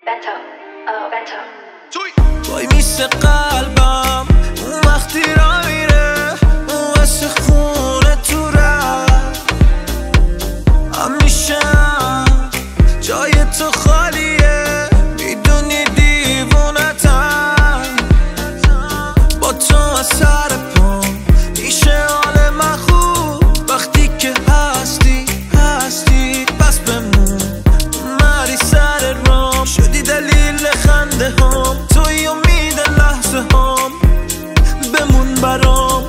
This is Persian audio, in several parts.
وای میسه قلبم اون وقتی را میره اون واسه خونه تو رفت همیشه جای تو خالیه میدونی دیوونتم با تو از سر پام میشه حال من خوب وقتی که هستی بس بمون مری سر رام شدی دلیل خنده هم توی امید لحظه هم بمون برام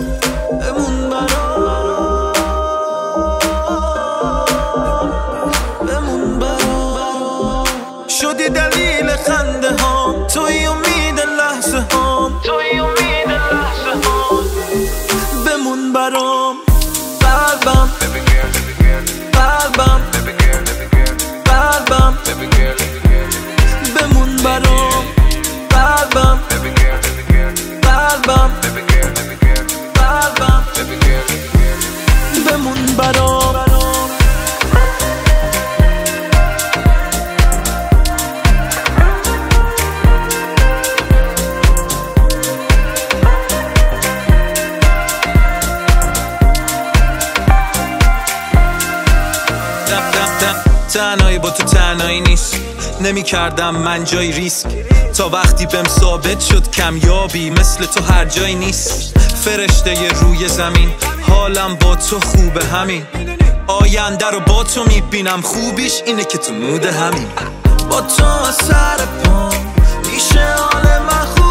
شدی دلیل خنده هم توی امید لحظه هم بمون برام قلبم بمون برام قلبم بمون برام تنهایی با تو تنهایی نیست نمی کردم من جای ریسک تا وقتی بهم ثابت شد کمیابی مثل تو هر جایی نیست فرشته روی زمین حالم با تو خوبه همین آینده رو با تو میبینم خوبیش اینه که تو مود همین با تو از سر پام میشه حال من خوب